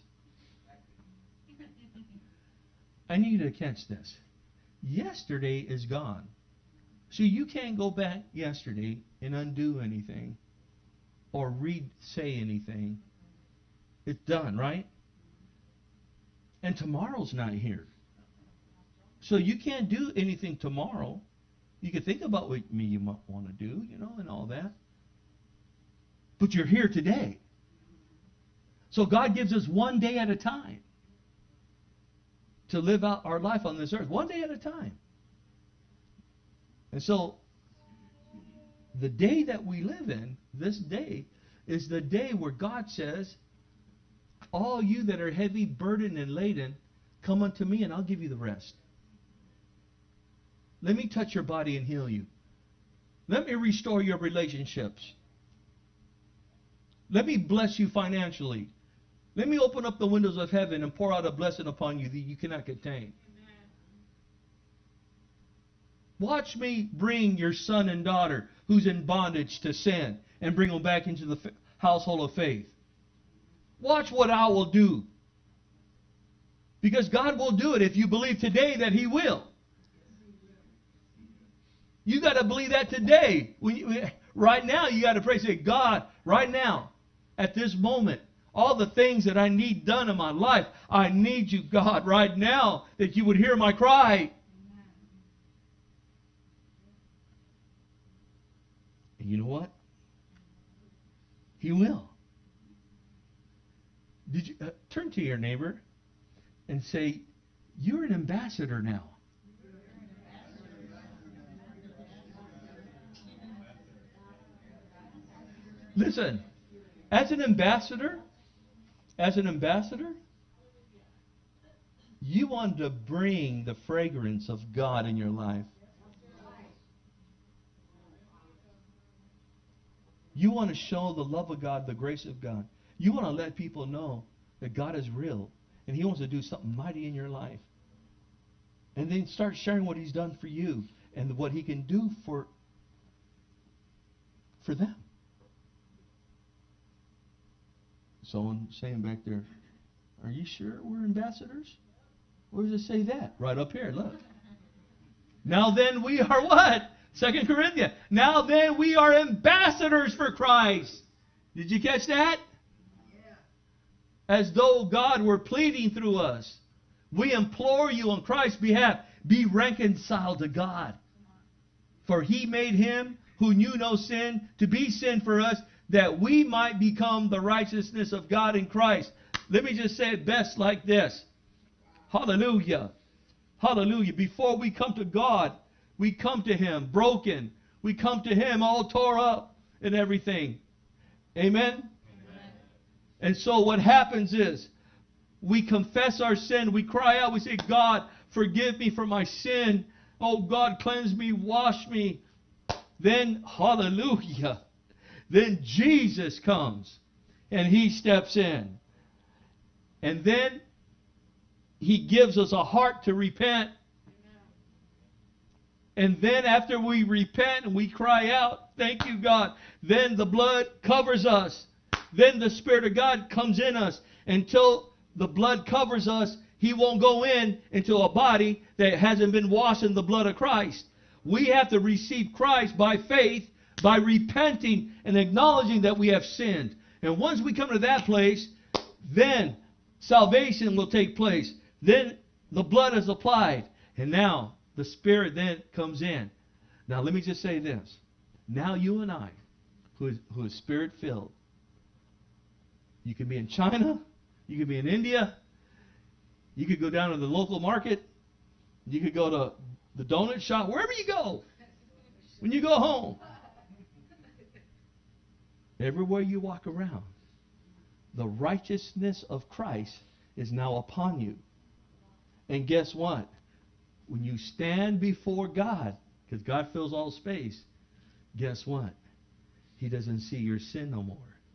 I need you to catch this. Yesterday is gone. So you can't go back yesterday and undo anything or say anything. It's done, right? And tomorrow's not here. So you can't do anything tomorrow. You can think about what you might want to do, and all that. But you're here today. So God gives us one day at a time to live out our life on this earth. One day at a time. And so the day that we live in, this day, is the day where God says, all you that are heavy, burdened, and laden, come unto me and I'll give you the rest. Let me touch your body and heal you. Let me restore your relationships. Let me bless you financially. Let me open up the windows of heaven and pour out a blessing upon you that you cannot contain. Amen. Watch me bring your son and daughter who's in bondage to sin and bring them back into the household of faith. Watch what I will do. Because God will do it if you believe today that He will. You got to believe that today. Right now, you got to pray. Say, God, right now, at this moment, all the things that I need done in my life, I need you, God, right now, that you would hear my cry. And you know what? He will. Did you turn to your neighbor and say, you're an ambassador now. Listen, as an ambassador, you want to bring the fragrance of God in your life. You want to show the love of God, the grace of God. You want to let people know that God is real and He wants to do something mighty in your life. And then start sharing what He's done for you and what He can do for them. Someone saying back there, are you sure we're ambassadors? Where does it say that? Right up here, look. Now then we are what? 2 Corinthians. Now then we are ambassadors for Christ. Did you catch that? Yeah. As though God were pleading through us. We implore you on Christ's behalf, be reconciled to God. For He made Him who knew no sin to be sin for us, that we might become the righteousness of God in Christ. Let me just say it best like this. Hallelujah. Hallelujah. Before we come to God, we come to Him broken. We come to Him all tore up and everything. Amen? Amen. And so what happens is, we confess our sin. We cry out. We say, God, forgive me for my sin. Oh, God, cleanse me, wash me. Then, hallelujah. Then Jesus comes and He steps in. And then He gives us a heart to repent. And then after we repent and we cry out, thank you, God, then the blood covers us. Then the Spirit of God comes in us. Until the blood covers us, He won't go into a body that hasn't been washed in the blood of Christ. We have to receive Christ by faith, by repenting and acknowledging that we have sinned. And once we come to that place, then salvation will take place. Then the blood is applied. And now the Spirit then comes in. Now let me just say this. Now you and I, who is Spirit-filled, you can be in China, you could be in India, you could go down to the local market, you could go to the donut shop, wherever you go, when you go home. Everywhere you walk around, the righteousness of Christ is now upon you. And guess what? When you stand before God, because God fills all space, guess what? He doesn't see your sin no more.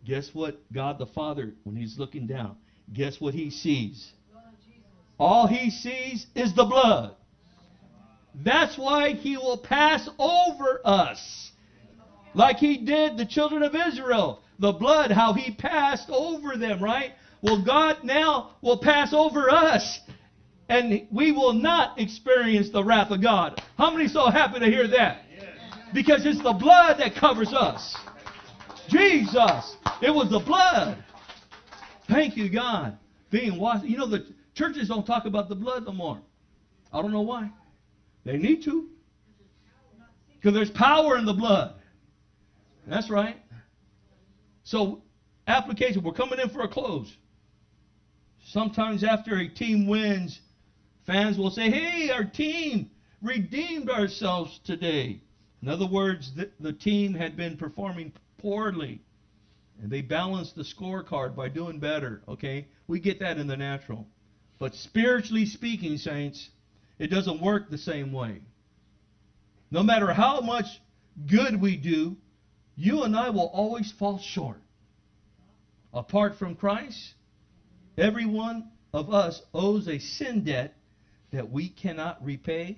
Guess what God the Father, when he's looking down, guess what he sees? All he sees is the blood. That's why he will pass over us. Like he did the children of Israel. The blood, how he passed over them, right? Well, God now will pass over us. And we will not experience the wrath of God. How many so happy to hear that? Because it's the blood that covers us. Jesus. It was the blood. Thank you, God. Being washed. You know, the churches don't talk about the blood no more. I don't know why. They need to. Because there's power in the blood. That's right. So, application. We're coming in for a close. Sometimes after a team wins, fans will say, hey, our team redeemed ourselves today. In other words, the team had been performing poorly. And they balanced the scorecard by doing better. Okay? We get that in the natural. But spiritually speaking, saints, it doesn't work the same way. No matter how much good we do, you and I will always fall short. Apart from Christ, every one of us owes a sin debt that we cannot repay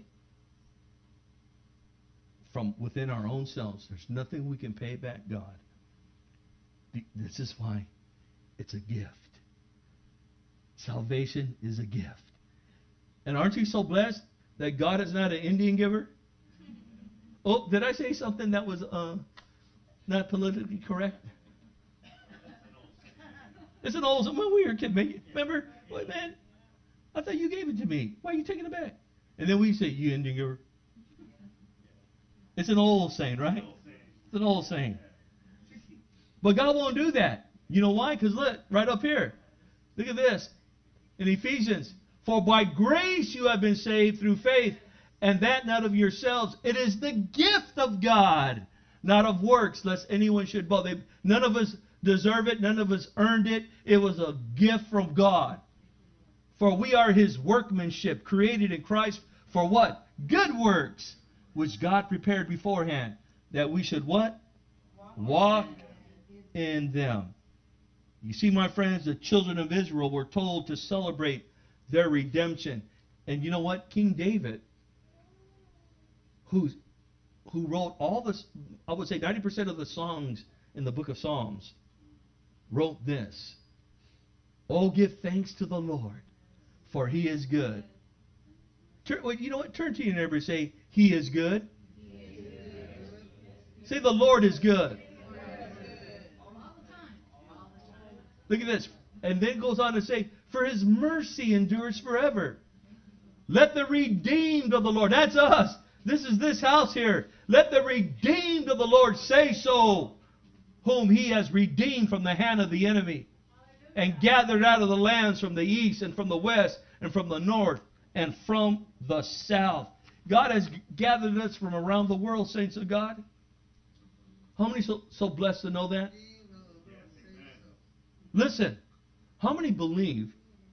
from within our own selves. There's nothing we can pay back God. This is why it's a gift. Salvation is a gift. And aren't you so blessed that God is not an Indian giver? Oh, did I say something that was not politically correct? It's an old when we were kids. Remember? Wait, man, I thought you gave it to me. Why are you taking it back? And then we say, you Indian giver. It's an old saying, right? It's an old saying. But God won't do that. You know why? Because look, right up here. Look at this. In Ephesians. For by grace you have been saved through faith, and that not of yourselves. It is the gift of God, not of works, lest anyone should boast. None of us deserve it. None of us earned it. It was a gift from God. For we are his workmanship, created in Christ for what? Good works, which God prepared beforehand, that we should what? Walk in them. You see, my friends, the children of Israel were told to celebrate their redemption. And you know what? King David, who wrote all this, I would say 90% of the songs in the book of Psalms, wrote this. Oh, give thanks to the Lord, for he is good. You know what? Turn to your neighbor and say, he is good. He is good. Say, the Lord is good. Look at this. And then it goes on to say, for his mercy endures forever. Let the redeemed of the Lord. That's us. This is this house here. Let the redeemed of the Lord say so, whom he has redeemed from the hand of the enemy, and gathered out of the lands from the east and from the west and from the north and from the south. God has gathered us from around the world, saints of God. How many so blessed to know that? Listen, how many believe?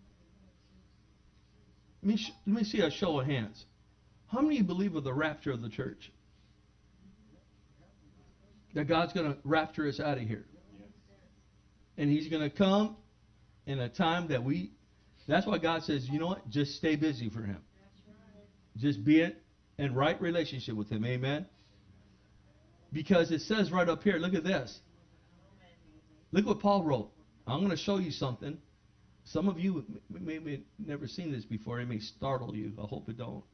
Let me see a show of hands. How many believe with the rapture of the church? That God's going to rapture us out of here. And he's going to come in a time that that's why God says, you know what? Just stay busy for him. Just be in right relationship with him. Amen? Because it says right up here, look at this. Look what Paul wrote. I'm going to show you something. Some of you may never seen this before. It may startle you. I hope it don't.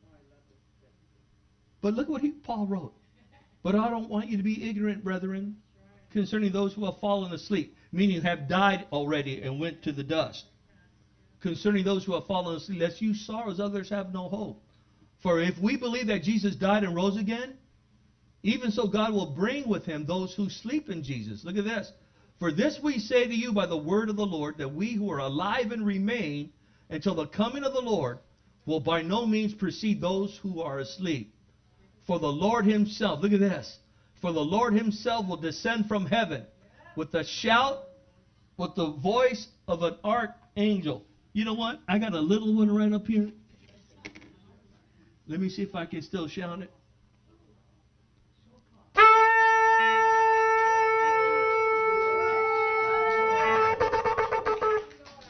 But look what Paul wrote. But I don't want you to be ignorant, brethren, concerning those who have fallen asleep, meaning have died already and went to the dust. Concerning those who have fallen asleep, lest you sorrow as others have no hope. For if we believe that Jesus died and rose again, even so God will bring with him those who sleep in Jesus. Look at this. For this we say to you by the word of the Lord, that we who are alive and remain until the coming of the Lord will by no means precede those who are asleep. For the Lord himself, look at this, for the Lord himself will descend from heaven with a shout, with the voice of an archangel. You know what? I got a little one right up here. Let me see if I can still shout it.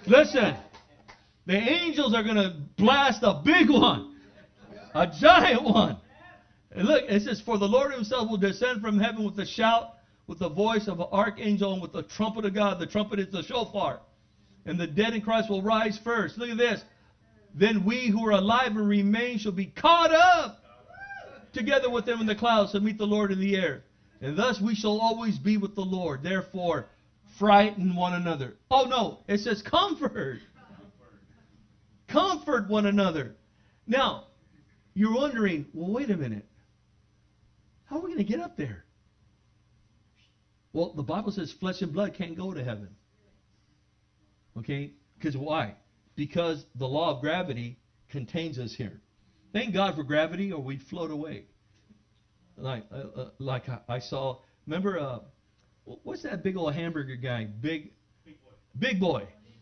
Listen, the angels are going to blast a big one, a giant one. And look, it says, for the Lord himself will descend from heaven with a shout, with the voice of an archangel, and with the trumpet of God. The trumpet is the shofar. And the dead in Christ will rise first. Look at this. Then we who are alive and remain shall be caught up together with them in the clouds to meet the Lord in the air. And thus we shall always be with the Lord. Therefore, frighten one another. Oh no, it says comfort. Comfort one another. Now, you're wondering, well, wait a minute. How are we going to get up there? Well, the Bible says flesh and blood can't go to heaven. Okay? Because why? Because the law of gravity contains us here. Thank God for gravity, or we'd float away. Like I saw, remember, what's that big old hamburger guy? Big Boy.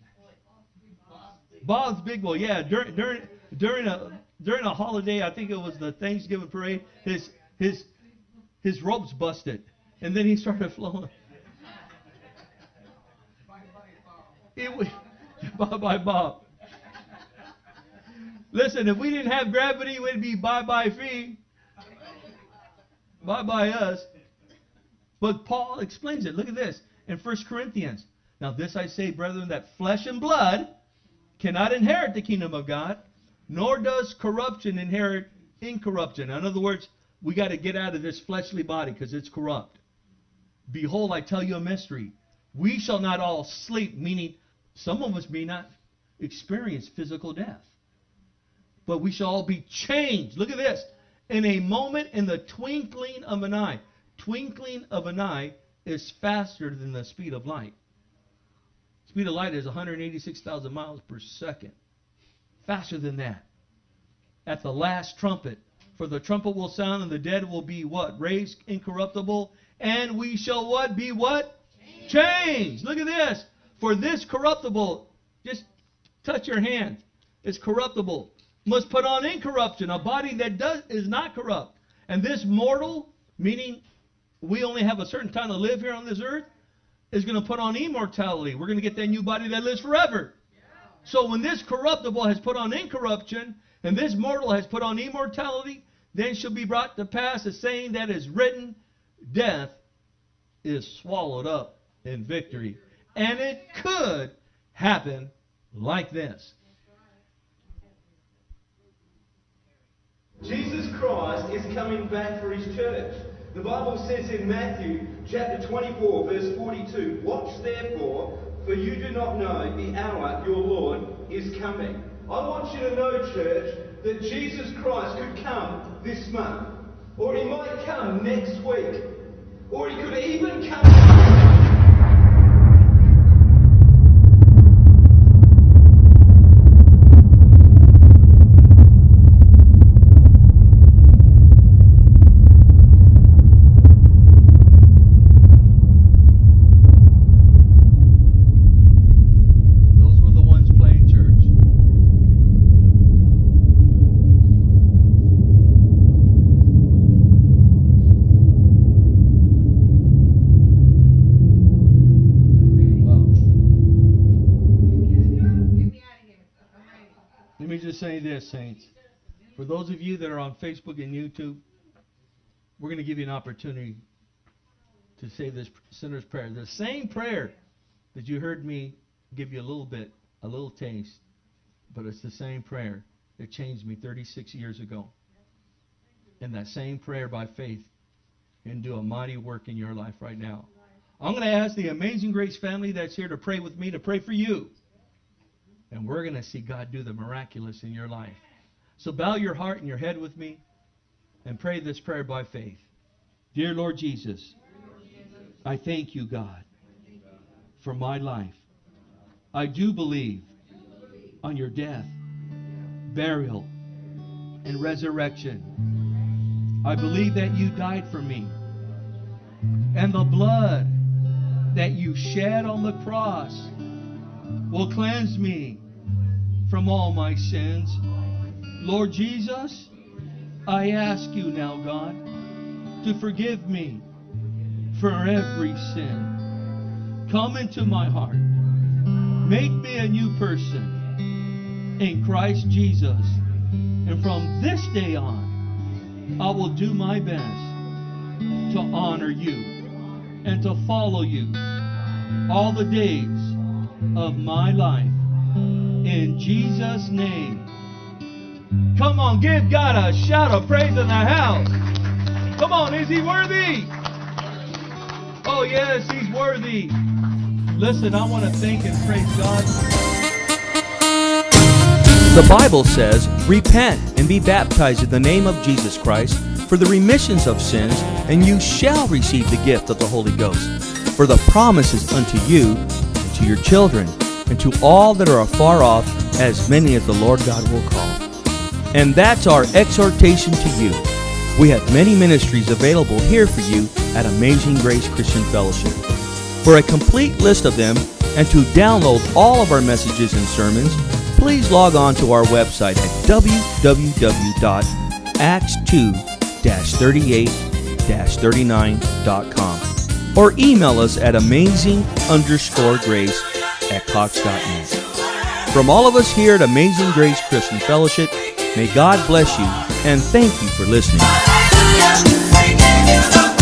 Bob's Big Boy. Yeah, during a holiday, I think it was the Thanksgiving parade, his ropes busted, and then he started flowing. Bye, Bob. Listen, if we didn't have gravity, we'd be bye fee. Bye us. But Paul explains it. Look at this in 1 Corinthians. Now this I say, brethren, that flesh and blood cannot inherit the kingdom of God, nor does corruption inherit incorruption. In other words, we got to get out of this fleshly body because it's corrupt. Behold, I tell you a mystery. We shall not all sleep, meaning some of us may not experience physical death. But we shall all be changed. Look at this. In a moment, in the twinkling of an eye. Twinkling of an eye is faster than the speed of light. Speed of light is 186,000 miles per second. Faster than that. At the last trumpet. For the trumpet will sound, and the dead will be what? Raised incorruptible. And we shall what? Be what? Changed. Look at this. For this corruptible, just touch your hand. It's corruptible. Must put on incorruption, a body that is not corrupt. And this mortal, meaning we only have a certain time to live here on this earth, is going to put on immortality. We're going to get that new body that lives forever. So when this corruptible has put on incorruption, and this mortal has put on immortality, then shall be brought to pass the saying that is written, death is swallowed up in victory. And it could happen like this. Jesus Christ is coming back for his church. The Bible says in Matthew chapter 24 verse 42, watch therefore, for you do not know the hour your Lord is coming. I want you to know, church, that Jesus Christ could come this month, or he might come next week, or he could even come... Say this, saints. For those of you that are on Facebook and YouTube, we're going to give you an opportunity to say this sinner's prayer. The same prayer that you heard me give you a little taste, but it's the same prayer that changed me 36 years ago. And that same prayer by faith can do a mighty work in your life right now. I'm going to ask the Amazing Grace family that's here to pray with me to pray for you. And we're going to see God do the miraculous in your life. So bow your heart and your head with me and pray this prayer by faith. Dear Lord Jesus, I thank you, God, for my life. I do believe on your death, burial, and resurrection. I believe that you died for me. And the blood that you shed on the cross will cleanse me from all my sins. Lord Jesus, I ask you now, God, to forgive me for every sin. Come into my heart. Make me a new person in Christ Jesus. And from this day on, I will do my best to honor you and to follow you all the days of my life. In Jesus' name. Come on, give God a shout of praise in the house. Come on, is He worthy? Oh yes, He's worthy. Listen, I want to thank and praise God. The Bible says, repent and be baptized in the name of Jesus Christ for the remissions of sins, and you shall receive the gift of the Holy Ghost. For the promise is unto you, and to your children, and to all that are afar off, as many as the Lord God will call. And that's our exhortation to you. We have many ministries available here for you at Amazing Grace Christian Fellowship. For a complete list of them, and to download all of our messages and sermons, please log on to our website at www.acts2-38-39.com or email us at amazing_grace@cox.net. From all of us here at Amazing Grace Christian Fellowship, may God bless you and thank you for listening.